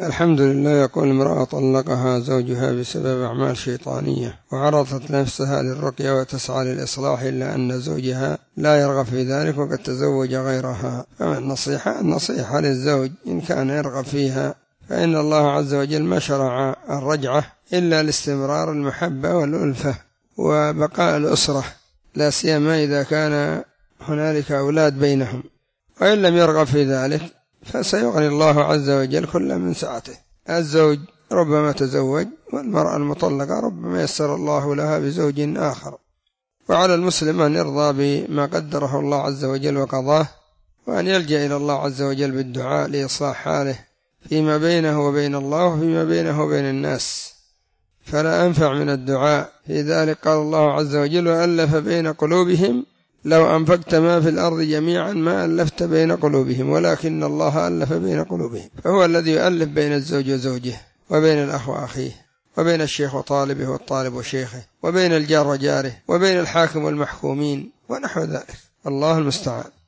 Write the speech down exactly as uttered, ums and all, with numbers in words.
الحمد لله. يقول امرأة طلقها زوجها بسبب أعمال شيطانية وعرضت نفسها للرقية وتسعى للإصلاح، إلا أن زوجها لا يرغب في ذلك وقد تزوج غيرها. فما النصيحة؟ النصيحة للزوج إن كان يرغب فيها، فإن الله عز وجل ما شرع الرجعة إلا لاستمرار المحبة والألفة وبقاء الأسرة، لا سيما إذا كان هنالك أولاد بينهم. وإن لم يرغب في ذلك فسيغني الله عز وجل كل من سعته. الزوج ربما تزوج، والمرأة المطلقة ربما يسر الله لها بزوج آخر. وعلى المسلم أن يرضى بما قدره الله عز وجل وقضاه، وأن يلجأ إلى الله عز وجل بالدعاء لإصلاح حاله فيما بينه وبين الله وفيما بينه وبين الناس، فلا أنفع من الدعاء في ذلك. قال الله عز وجل: وألف بين قلوبهم لو أنفقت ما في الأرض جميعا ما ألفت بين قلوبهم ولكن الله ألف بين قلوبهم. فهو الذي يؤلف بين الزوج وزوجه، وبين الأخ وأخيه، وبين الشيخ وطالبه والطالب وشيخه، وبين الجار وجاره، وبين الحاكم والمحكومين ونحو ذلك. الله المستعان.